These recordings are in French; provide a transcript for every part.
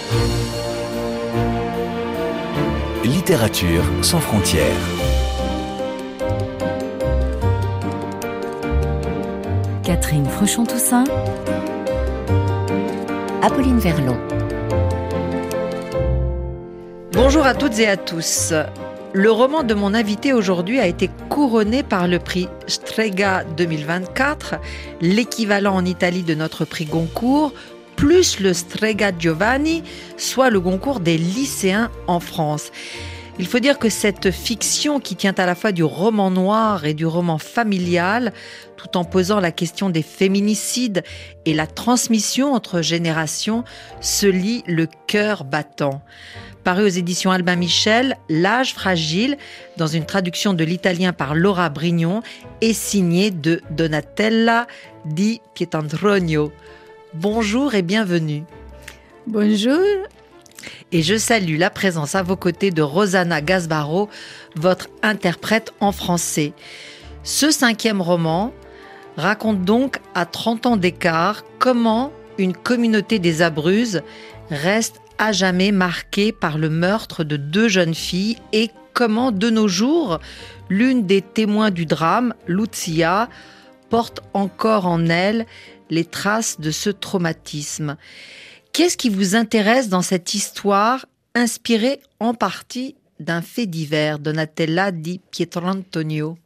Littérature sans frontières. Catherine Fruchon-Toussaint, Apolline Verlon. Bonjour à toutes et à tous. Le roman de mon invité aujourd'hui a été couronné par le prix Strega 2024, l'équivalent en Italie de notre prix Goncourt, plus le Strega Giovanni, soit le Goncourt des lycéens en France. Il faut dire que cette fiction qui tient à la fois du roman noir et du roman familial, tout en posant la question des féminicides et la transmission entre générations, se lit le cœur battant. Paru aux éditions Albin Michel, L'âge fragile, dans une traduction de l'italien par Laura Brignon, est signé de Donatella Di Pietrantonio. Bonjour et bienvenue. Bonjour. Et je salue la présence à vos côtés de Rosanna Gasbaro, votre interprète en français. Ce 5e roman raconte donc à 30 ans d'écart comment une communauté des Abruzzes reste à jamais marquée par le meurtre de 2 jeunes filles et comment, de nos jours, l'une des témoins du drame, Lucia, porte encore en elle les traces de ce traumatisme. Qu'est-ce qui vous intéresse dans cette histoire, inspirée en partie d'un fait divers, Donatella Di Pietrantonio?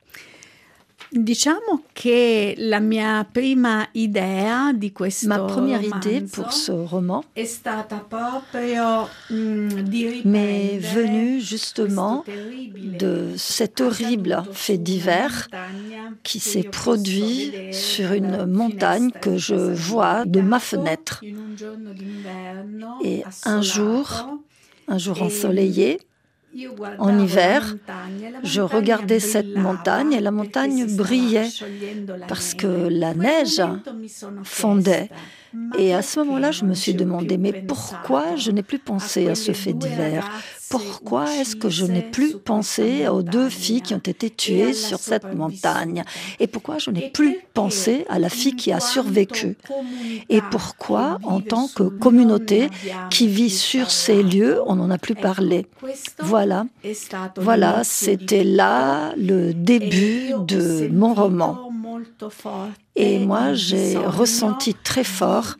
Diciamo che la mia prima idea di questo Ma première idée romanzo pour ce roman è stata proprio di m'est riprendere venue justement questo terribile de cet horrible accaduto fait su divers una montagna qui che s'est io posso produit vedere sur une dalla montagne finestra que di je casa vois mia. de ma fenêtre. In un giorno d'inverno Et assolato, un jour Et ensoleillé, io guardavo en la hiver, montagna, e la je montagna regardais cette brillava montagne et la perché montagne si stava brillait sciogliendo la parce neve. que la In quel neige momento mi sono fondait. chiesta, ma Et à ce perché moment-là, je non me suis ci ho demandé, più mais pensato pourquoi je n'ai plus pensé à ce quelle fait due divers? ragazze Pourquoi est-ce que je n'ai uccise plus su pensé questa aux 2 montagna filles qui ont été e tuées alla sur cette montagne? sopravvissuta? Et pourquoi je n'ai Et plus perché, pensé à la fille qui a in survécu? quanto comunità Et pourquoi, che en vive tant que sul communauté non ne abbiamo qui vit più sur ces lieux, parlato? on n'en a plus Ecco, parlé? questo Voilà, è stato voilà, l'inizio di c'était tutto. là le E début io ho de mon roman. sentito molto forte Et moi, il j'ai bisogno ressenti très fort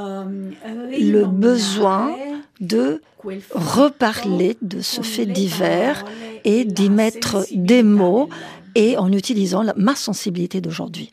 di le besoin rinominare de quel fatto reparler de ce con fait le divers parole et e d'y la mettre des sensibilità mots dell'oggi. et en utilisant ma sensibilité d'aujourd'hui.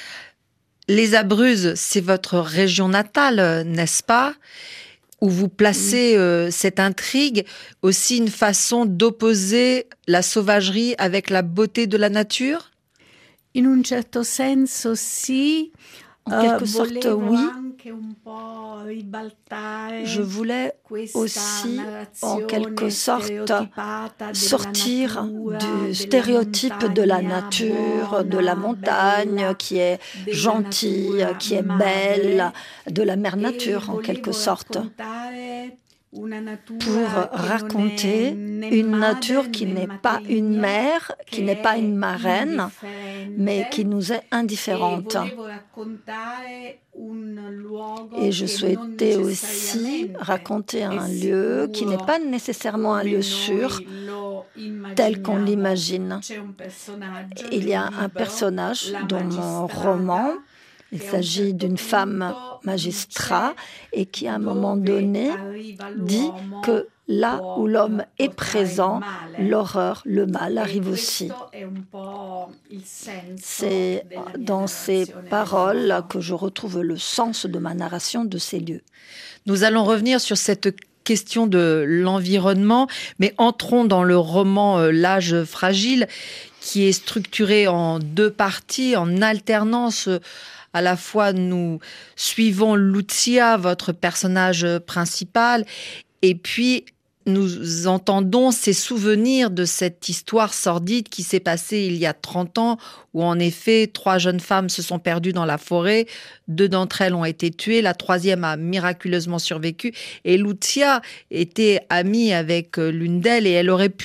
Les Abruzzes, c'est votre région natale, n'est-ce pas? Où vous placez cette intrigue, aussi une façon d'opposer la sauvagerie avec la beauté de la nature? In un certo senso sì, En quelque sorte, volevo oui. anche un po' ribaltare Je voulais questa aussi, en narrazione quelque sorte, stereotipata della sortir natura, du della stéréotype de la montagna nature, de la buona, montagne bella, qui est della gentille, natura qui est madre, belle, de la mère e nature en quelque volevo sorte, raccontare una natura pour che non raconter è né une madre, nature qui né n'est pas une matrigna, mère, qui che n'est pas è une marraine, indifferente. mais qui nous est E indifférente. volevo raccontare un luogo Et je che non souhaitais aussi necessariamente raconter è un lieu qui n'est sicuro pas nécessairement un come lieu noi sûr, lo tel qu'on immaginiamo. l'imagine. C'è un personaggio Il y a nel un libro, personnage la dans mon magistrata, roman. Il che a un s'agit certo d'une femme punto magistrat dice et qui, à un moment dove donné, arriva dit l'uomo que là può où l'homme est portare présent, il male. l'horreur, le mal E arrive aussi. questo è un po' il senso C'est della mia dans ces narrazione del paroles roman. que je retrouve le sens de ma narration de ces lieux. Nous allons revenir sur cette question de l'environnement, mais entrons dans le roman L'âge fragile, qui est structuré en 2 parties, en alternance. À la fois, nous suivons Lucia, votre personnage principal, et puis nous entendons ces souvenirs de cette histoire sordide qui s'est passée il y a 30 ans, où en effet, 3 jeunes femmes se sont perdues dans la forêt, 2 d'entre elles ont été tuées, la 3e a miraculeusement survécu, et Lucia était amie avec l'une d'elles, et elle aurait pu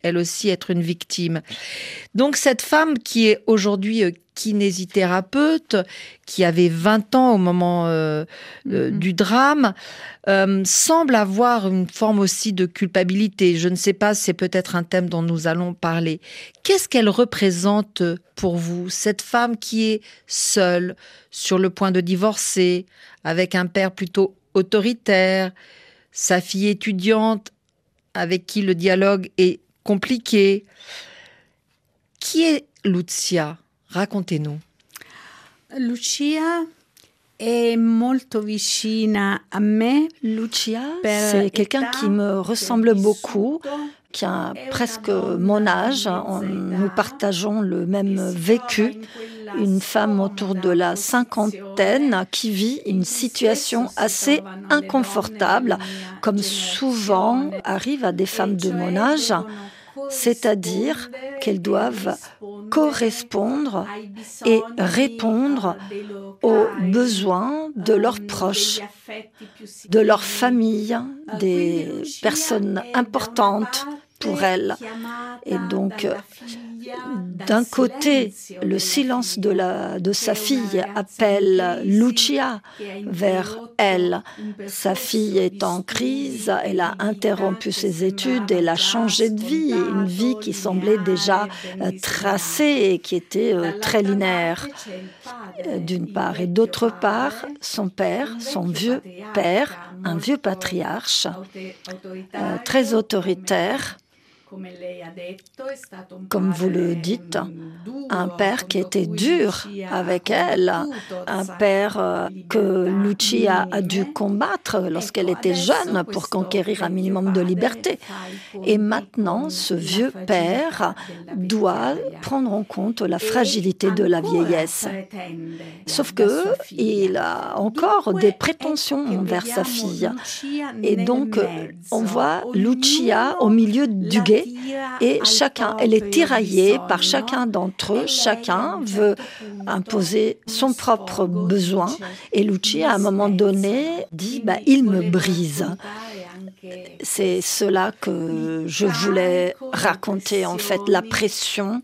elle aussi être une victime. Donc cette femme qui est aujourd'hui kinésithérapeute, qui avait 20 ans au moment du drame, semble avoir une forme aussi de culpabilité. Je ne sais pas, c'est peut-être un thème dont nous allons parler. Qu'est-ce qu'elle représente pour vous, cette femme qui est seule, sur le point de divorcer, avec un père plutôt autoritaire, sa fille étudiante avec qui le dialogue est compliqué? Qui est Lucia? Racontez-nous. Lucia è molto vicina a me. Lucia, c'est quelqu'un qui me ressemble beaucoup, qui a presque mon âge. Nous partageons le même vécu. Une femme autour de la cinquantaine qui vit une situation assez inconfortable, comme souvent arrive à des femmes de mon âge, c'est-à-dire qu'elles doivent correspondre et répondre aux besoins de leurs proches, de leur famille, des personnes importantes pour elles. Et donc, d'un côté, le silence de sa fille appelle Lucia vers elle. Sa fille est en crise, elle a interrompu ses études, elle a changé de vie, une vie qui semblait déjà tracée et qui était très linéaire, d'une part. Et d'autre part, son père, son vieux père, un vieux patriarche, très autoritaire, comme vous le dites, un père qui était dur avec elle, un père que Lucia a dû combattre lorsqu'elle était jeune pour conquérir un minimum de liberté. Et maintenant, ce vieux père doit prendre en compte la fragilité de la vieillesse. Sauf qu'il a encore des prétentions envers sa fille. Et donc, on voit Lucia au milieu du guet. Et elle est tiraillée par chacun d'entre eux. Chacun veut imposer son propre besoin. Et Lucia, à un moment donné, dit « il me brise ». C'est cela que je voulais raconter, en fait, la pression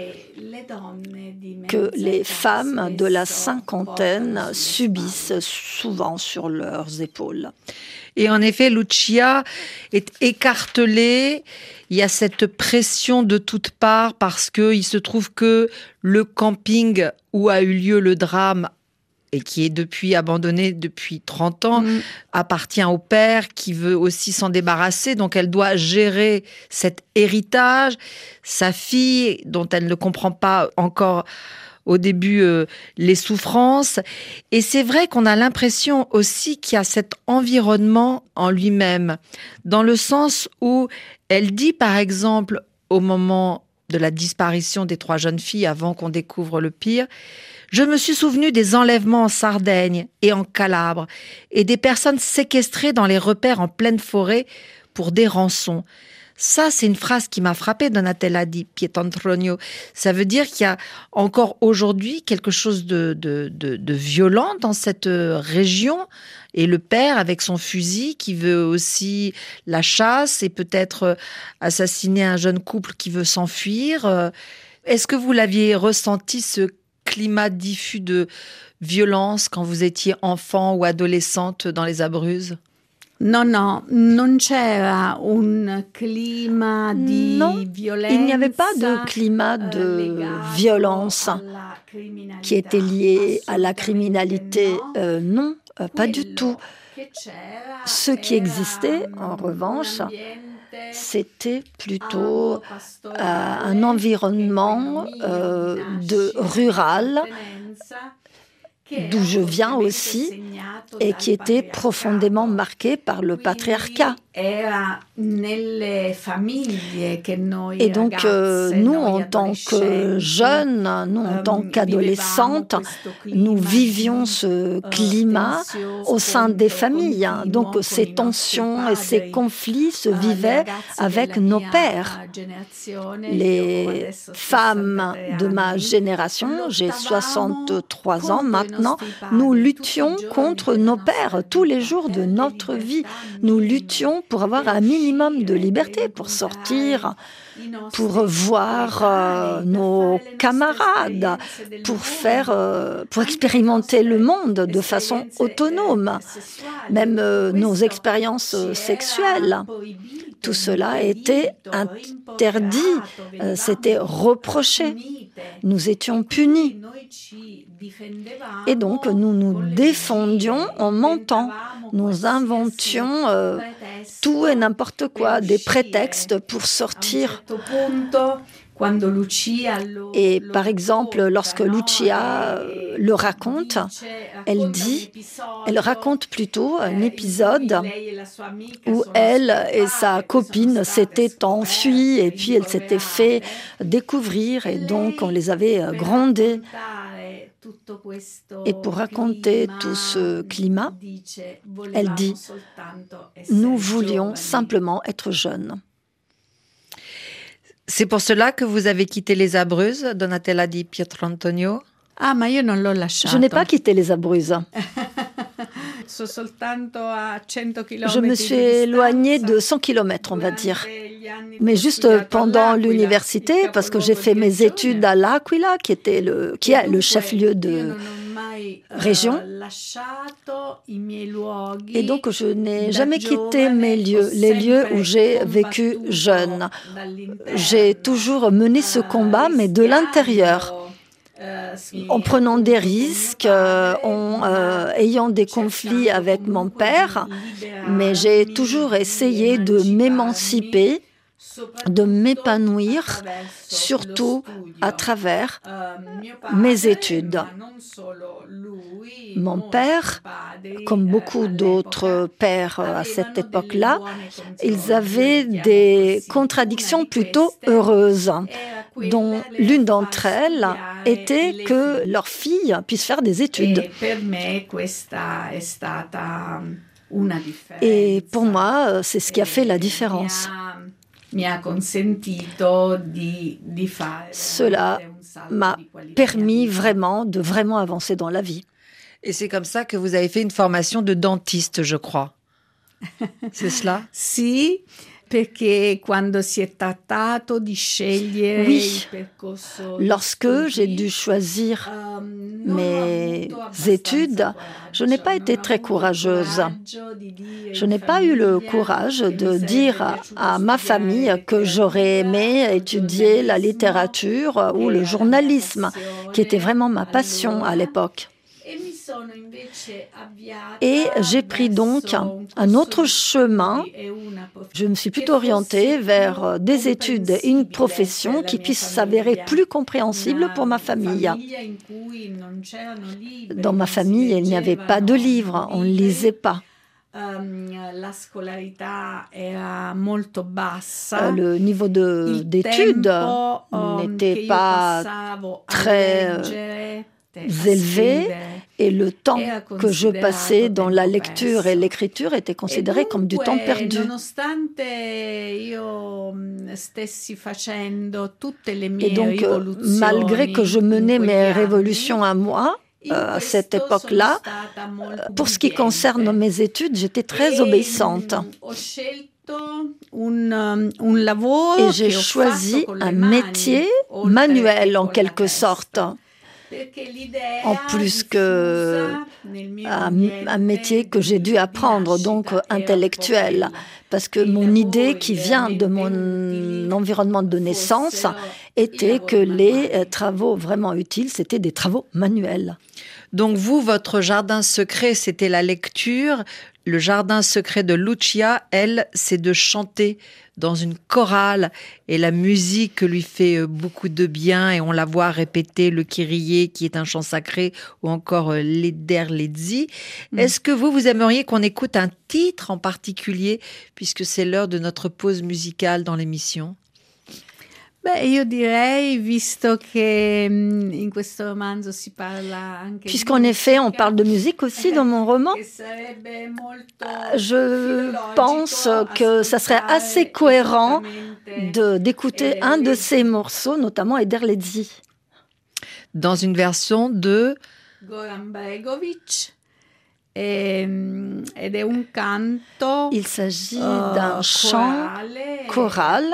que les femmes de la cinquantaine subissent souvent sur leurs épaules. Et en effet, Lucia est écartelée. Il y a cette pression de toutes parts parce qu'il se trouve que le camping où a eu lieu le drame et qui est depuis abandonné depuis 30 ans, appartient au père qui veut aussi s'en débarrasser. Donc elle doit gérer cet héritage. Sa fille, dont elle ne comprend pas encore au début les souffrances. Et c'est vrai qu'on a l'impression aussi qu'il y a cet environnement en lui-même, dans le sens où elle dit par exemple au moment de la disparition des 3 jeunes filles, avant qu'on découvre le pire, « Je me suis souvenu des enlèvements en Sardaigne et en Calabre et des personnes séquestrées dans les repères en pleine forêt pour des rançons. » Ça, c'est une phrase qui m'a frappée, Donatella di Pietrantonio. Ça veut dire qu'il y a encore aujourd'hui quelque chose de violent dans cette région. Et le père, avec son fusil, qui veut aussi la chasse et peut-être assassiner un jeune couple qui veut s'enfuir. Est-ce que vous l'aviez ressenti, ce climat diffus de violence quand vous étiez enfant ou adolescente dans les Abruzzes? No, non c'era un clima di violenza. Il n'y avait pas de climat de violence qui était lié à la criminalité. Non, pas du tout. Ce qui existait, en revanche, c'était plutôt un environnement rural, d'où je viens aussi, et qui était profondément marqué par le patriarcat. Et donc, nous, en tant que jeunes, nous, en tant qu'adolescentes, nous vivions ce climat au sein des familles. Donc, ces tensions et ces conflits se vivaient avec nos pères. Les femmes de ma génération, j'ai 63 ans maintenant, nous luttions contre nos pères tous les jours de notre vie. Nous luttions pour avoir un minimum de liberté, pour sortir, pour voir nos camarades, pour expérimenter le monde de façon autonome, même nos expériences sexuelles. Tout cela était interdit, c'était reproché. Nous étions punis. Et donc, nous nous défendions en mentant. Nous inventions tout et n'importe quoi, des prétextes pour sortir. Et par exemple, lorsque Lucia le raconte, elle raconte plutôt un épisode où elle et sa copine s'étaient enfuies et puis elle s'était fait découvrir et donc on les avait grondées. Et pour raconter tout ce climat, elle dit « Nous voulions simplement être jeunes ». C'est pour cela que vous avez quitté les Abruzzes, Donatella di Pietrantonio? Ah, ma io non l'ho lasciato. Je n'ai pas quitté les Abruzzes. Je me suis éloignée de 100 km, on va dire. Mais juste pendant l'université, parce que j'ai fait mes études à L'Aquila, qui est le chef-lieu de région. Et donc, je n'ai jamais quitté mes lieux, les lieux où j'ai vécu jeune. J'ai toujours mené ce combat, mais de l'intérieur. En prenant des risques, ayant des conflits avec mon père, mais j'ai toujours essayé de m'émanciper, de m'épanouir, surtout à travers mes études. Mon père, comme beaucoup d'autres pères à cette époque-là, ils avaient des contradictions plutôt heureuses, dont l'une d'entre elles était que leur fille puisse faire des études. Et pour moi, c'est ce qui a fait la différence. Cela m'a permis de vraiment avancer dans la vie. Et c'est comme ça que vous avez fait une formation de dentiste, je crois. C'est cela? Si. Perché quando si è trattato di scegliere il percorso. Lorsque j'ai dû choisir mes études, je n'ai pas été très courageuse. Je n'ai pas eu le courage de dire à ma famille que j'aurais aimé étudier la littérature ou le journalisme, qui était vraiment ma passion à l'époque. Et j'ai pris donc un autre chemin. Je me suis plutôt orientée vers des études et une profession qui puisse s'avérer plus compréhensible pour ma famille. Dans ma famille, il n'y avait pas de livres, on ne lisait pas. Le niveau d'études n'était pas très élevé et le temps que je passais dans la lecture et l'écriture était considéré comme du temps perdu. Et donc, malgré que je menais mes révolutions à moi, à cette époque-là, pour ce qui concerne mes études, j'étais très obéissante. Et j'ai choisi un métier manuel en quelque sorte. En plus qu'un métier que j'ai dû apprendre, donc intellectuel, parce que mon idée qui vient de mon environnement de naissance était que les travaux vraiment utiles, c'était des travaux manuels. Donc vous, votre jardin secret, c'était la lecture. Le jardin secret de Lucia, elle, c'est de chanter dans une chorale et la musique lui fait beaucoup de bien et on la voit répéter le Kyrie qui est un chant sacré ou encore l'Eder Lezzi. Est-ce que vous aimeriez qu'on écoute un titre en particulier puisque c'est l'heure de notre pause musicale dans l'émission? Io direi, visto che in questo romanzo si parla anche puisqu'en effet on parle de musique aussi dans mon roman, je pense que ça serait assez cohérent d'écouter un de ces morceaux, notamment Eder Lezzi. Dans une version de Goran Bregović. Ed Il s'agit d'un chant choral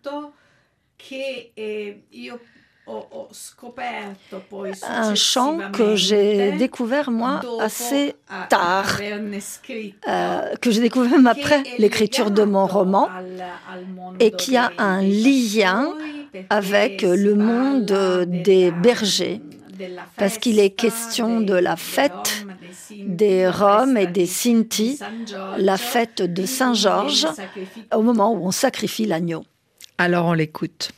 un chant que j'ai découvert, moi, assez tard, que j'ai découvert même après l'écriture de mon roman, et qui a un lien avec le monde des bergers, parce qu'il est question de la fête des Roms et des Sinti, la fête de Saint-Georges, au moment où on sacrifie l'agneau. Alors on l'écoute.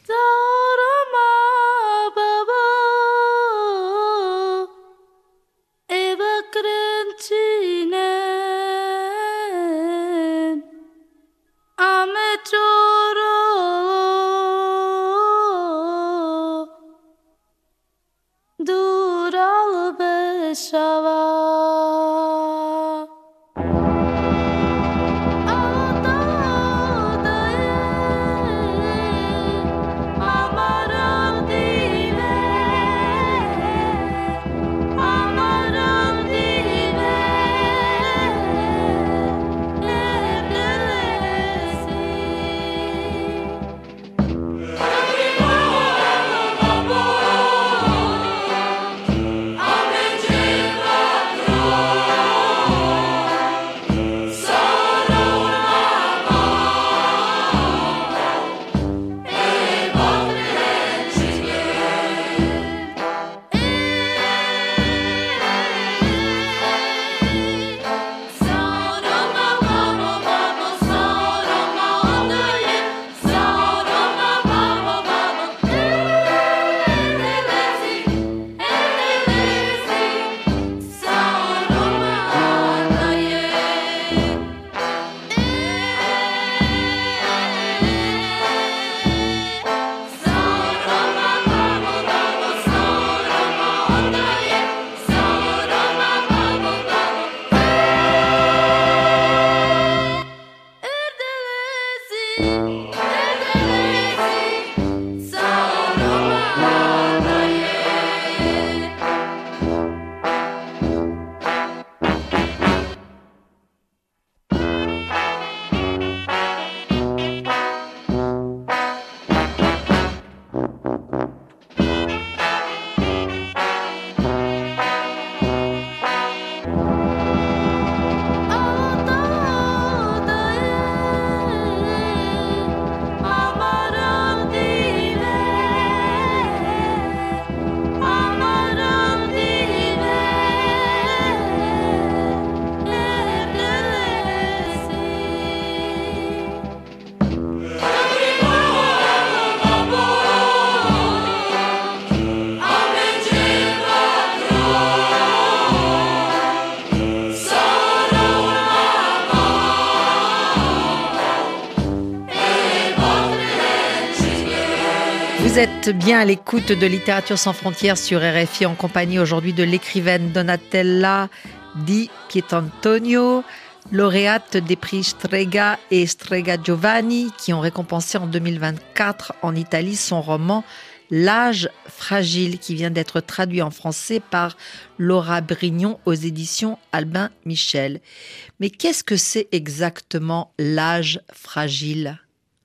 Vous êtes bien à l'écoute de Littérature sans frontières sur RFI en compagnie aujourd'hui de l'écrivaine Donatella Di Pietrantonio, lauréate des prix Strega et Strega Giovanni qui ont récompensé en 2024 en Italie son roman L'âge fragile qui vient d'être traduit en français par Laura Brignon aux éditions Albin Michel. Mais qu'est-ce que c'est exactement l'âge fragile ?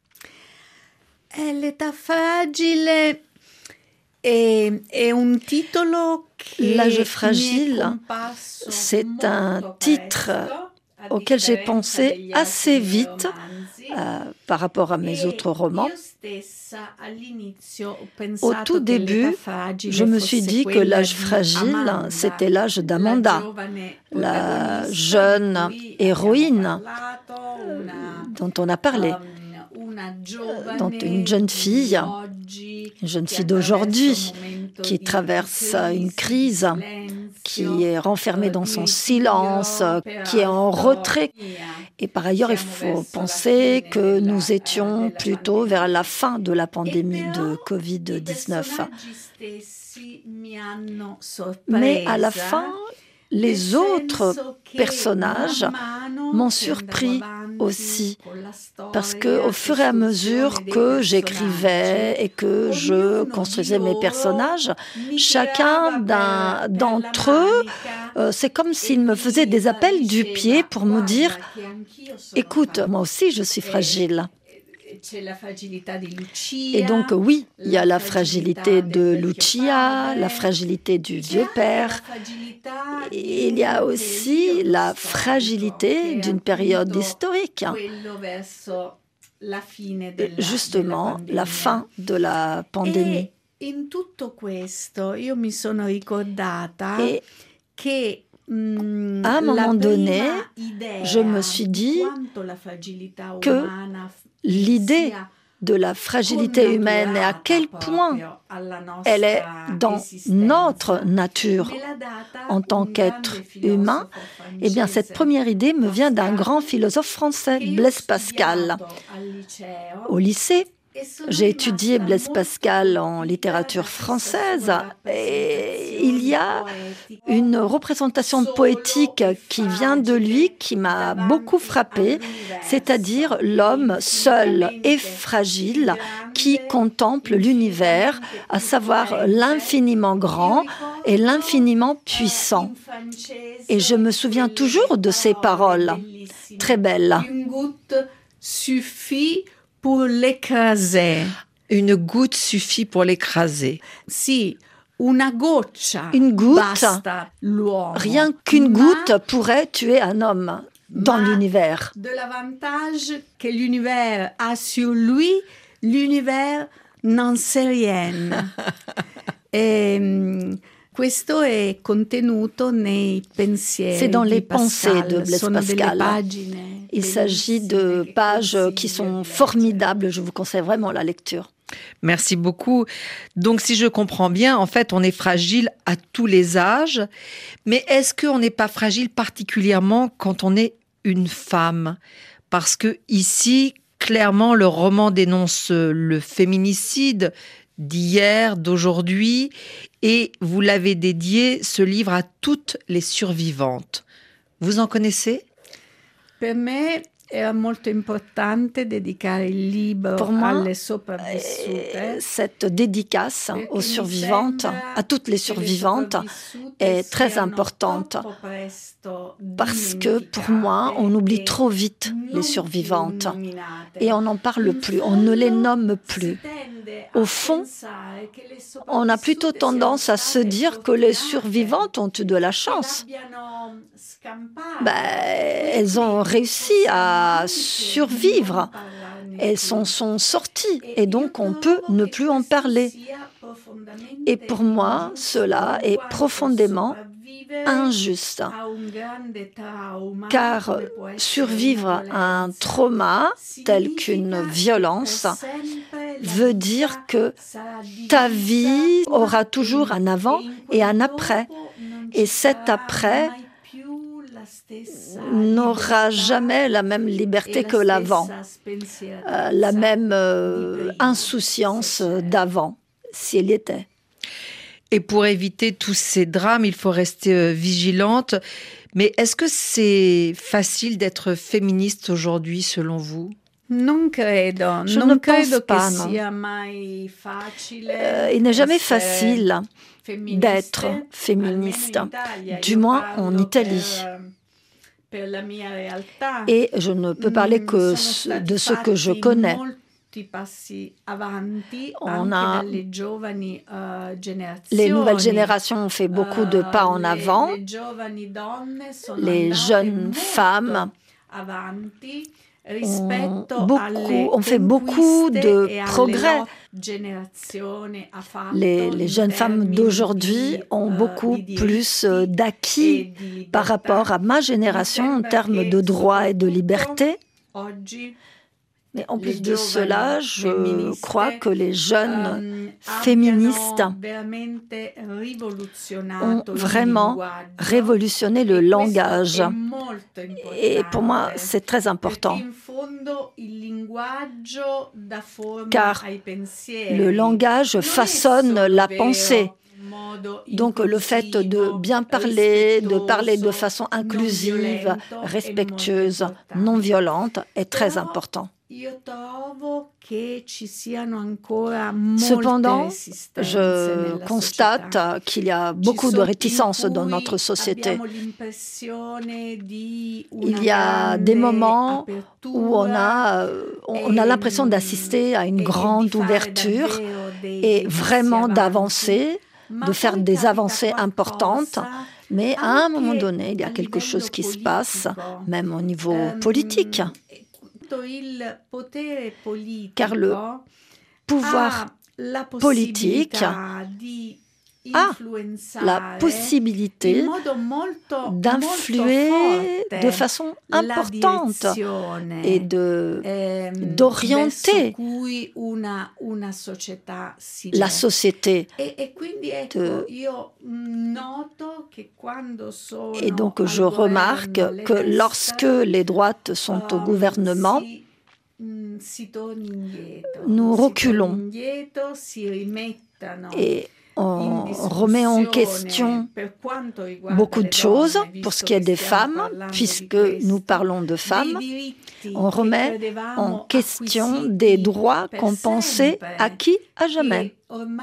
L'età fragile è un titolo che L'âge fragile, c'est un titre auquel j'ai pensé assez vite par rapport à mes autres romans. Au tout début, je me suis dit que l'âge fragile, c'était l'âge d'Amanda, la jeune héroïne dont on a parlé. Dont une jeune fille d'aujourd'hui qui traverse une crise, qui est renfermée dans son silence, qui est en retrait. Et par ailleurs, il faut penser que nous étions plutôt vers la fin de la pandémie de Covid-19. Mais à la fin, les autres personnages m'ont surpris aussi Parce qu'au fur et à mesure que j'écrivais et que je construisais mes personnages, chacun d'entre eux, c'est comme s'il me faisait des appels du pied pour me dire « Écoute, moi aussi je suis fragile ». Et donc oui, il y a la fragilité de Lucia, la fragilité du vieux père. Et il y a aussi la fragilité d'une période historique. Justement, la fin de la pandémie. Et à un moment donné, je me suis dit que l'idée de la fragilité humaine et à quel point elle est dans notre nature en tant qu'être humain, eh bien cette première idée me vient d'un grand philosophe français, Blaise Pascal. Au lycée, j'ai étudié Blaise Pascal en littérature française et il y a une représentation poétique qui vient de lui qui m'a beaucoup frappée, c'est-à-dire l'homme seul et fragile qui contemple l'univers, à savoir l'infiniment grand et l'infiniment puissant. Et je me souviens toujours de ces paroles, très belles. Pour l'écraser. Une goutte suffit pour l'écraser. Si, une goutte, rien qu'une goutte pourrait tuer un homme dans l'univers. De l'avantage que l'univers a sur lui, l'univers n'en sait rien. Questo è contenuto nei pensieri. C'est dans les di pensées Pascal. de Blaise Pascal. Il s'agit de pages qui sont formidables. Je vous conseille vraiment la lecture. Merci beaucoup. Donc, si je comprends bien, en fait, on est fragile à tous les âges. Mais est-ce qu'on n'est pas fragile particulièrement quand on est une femme ? Parce que ici, clairement, le roman dénonce le féminicide d'hier, d'aujourd'hui, et vous l'avez dédié, ce livre, à toutes les survivantes. Vous en connaissez ? Per me era molto importante dedicare il libro alle sopravvissute. Cette dédicace aux survivantes, à toutes les survivantes, est très importante parce que pour moi, on oublie trop vite les survivantes et on n'en parle plus, on ne les nomme plus. Au fond, on a plutôt tendance à se dire que les survivantes ont eu de la chance. Elles ont réussi à survivre. Elles sont sorties et donc on peut ne plus en parler. Et pour moi, cela est profondément injuste. Car survivre à un trauma tel qu'une violence veut dire que ta vie aura toujours un avant et un après. Et cet après n'aura jamais la même liberté que l'avant, la même insouciance d'avant, s'il y était. Et pour éviter tous ces drames, il faut rester vigilante. Mais est-ce que c'est facile d'être féministe aujourd'hui, selon vous ? Non credo. Je ne pense pas, non. Il n'est jamais facile d'être féministe, du moins en Italie. Et je ne peux parler que de ce que je connais. On a les nouvelles générations ont fait beaucoup de pas en avant. Les jeunes femmes ont fait beaucoup de progrès. Les jeunes femmes d'aujourd'hui ont beaucoup plus d'acquis par rapport à ma génération en termes de droits et de liberté. Mais en plus de cela, je crois que les jeunes féministes ont vraiment révolutionné le langage. Et pour moi, c'est très important. Car le langage façonne la pensée. Donc le fait de bien parler, de parler de façon inclusive, respectueuse, non violente est très important. Cependant, je constate qu'il y a beaucoup de réticences dans notre société. Il y a des moments où on a l'impression d'assister à une grande ouverture et vraiment d'avancer, de faire des avancées importantes. Mais à un moment donné, il y a quelque chose qui se passe, même au niveau politique. Car le pouvoir politique a la possibilité d'influer de façon importante et d'orienter la société. Et donc je remarque que lorsque les droites sont au gouvernement, nous reculons et on remet en question beaucoup de choses pour ce qui est des femmes, puisque nous parlons de femmes. On remet en question des droits qu'on pensait acquis à jamais,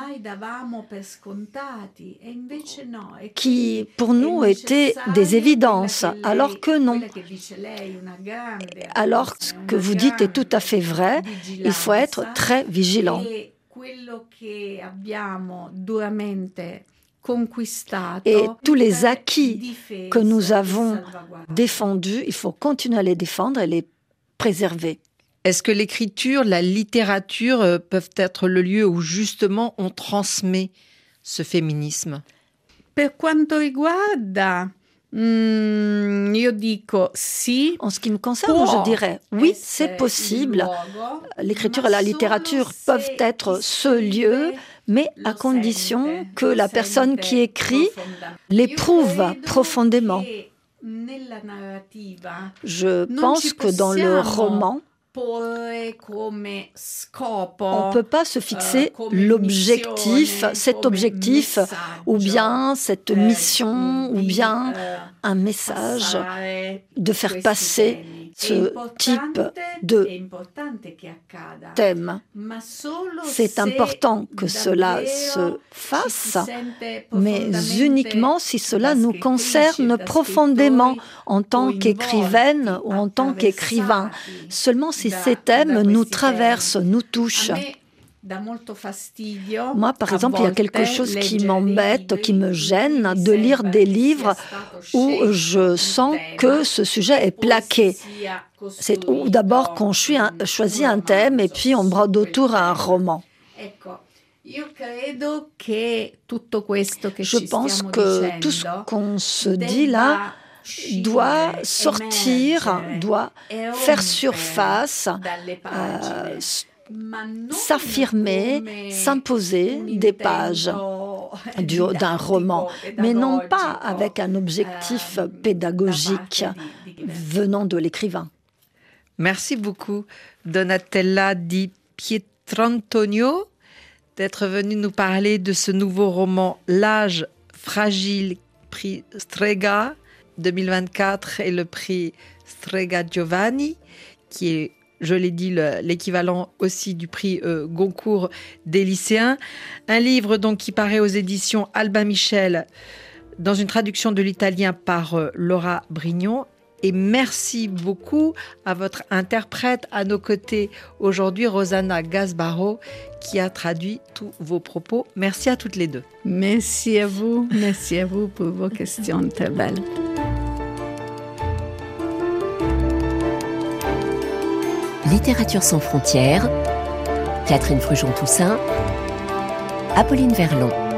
qui pour nous étaient des évidences, alors que non. Alors ce que vous dites est tout à fait vrai, il faut être très vigilant. Et tous les acquis que nous avons défendus, il faut continuer à les défendre et les préserver. Est-ce que l'écriture, la littérature peuvent être le lieu où justement on transmet ce féminisme? Per quanto riguarda, io dico sì. En ce qui me concerne, je dirais oui, c'est possible. L'écriture et la littérature peuvent être ce lieu, mais à condition que la personne qui écrit l'éprouve profondément. Je pense que dans le roman, on ne peut pas se fixer l'objectif, cet objectif, ou bien cette mission, ou bien un message de faire passer ce type de thème. C'est important que cela se fasse, mais uniquement si cela nous concerne profondément en tant qu'écrivaine ou en tant qu'écrivain. Seulement si ces thèmes nous traversent, nous touchent. Moi, par exemple, il y a quelque chose qui m'embête, qui me gêne, de lire des livres où je sens que ce sujet est plaqué. C'est d'abord qu'on choisit un thème et puis on brode autour à un roman. Je pense que tout ce qu'on se dit là doit sortir, doit faire surface, s'affirmer, s'imposer des pages d'un roman, mais non pas avec un objectif pédagogique venant de l'écrivain. Merci beaucoup, Donatella Di Pietrantonio, d'être venue nous parler de ce nouveau roman « L'âge fragile », prix Strega 2024 et le prix Strega Giovanni, qui est, je l'ai dit, l'équivalent aussi du prix Goncourt des lycéens. Un livre donc qui paraît aux éditions Albin Michel dans une traduction de l'italien par Laura Brignon. Et merci beaucoup à votre interprète à nos côtés aujourd'hui, Rosanna Gasbaro, qui a traduit tous vos propos. Merci à toutes les deux. Merci à vous pour vos questions très belles. Littérature sans frontières, Catherine Fruchon-Toussaint, Apolline Verlon.